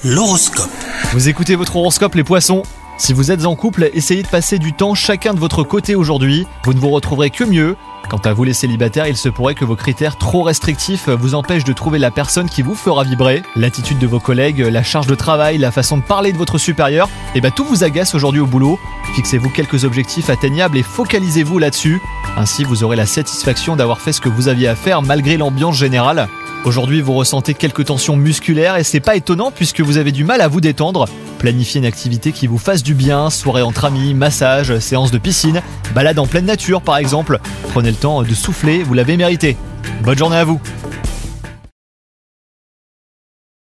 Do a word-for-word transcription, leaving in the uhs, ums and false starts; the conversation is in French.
L'horoscope. Vous écoutez votre horoscope les poissons. Si vous êtes en couple, essayez de passer du temps chacun de votre côté aujourd'hui. Vous ne vous retrouverez que mieux. Quant à vous les célibataires, il se pourrait que vos critères trop restrictifs vous empêchent de trouver la personne qui vous fera vibrer. L'attitude de vos collègues, la charge de travail, la façon de parler de votre supérieur, et bah tout vous agace aujourd'hui au boulot. Fixez-vous quelques objectifs atteignables et focalisez-vous là-dessus. Ainsi vous aurez la satisfaction d'avoir fait ce que vous aviez à faire malgré l'ambiance générale. Aujourd'hui, vous ressentez quelques tensions musculaires et c'est pas étonnant puisque vous avez du mal à vous détendre. Planifiez une activité qui vous fasse du bien, soirée entre amis, massage, séance de piscine, balade en pleine nature par exemple. Prenez le temps de souffler, vous l'avez mérité. Bonne journée à vous.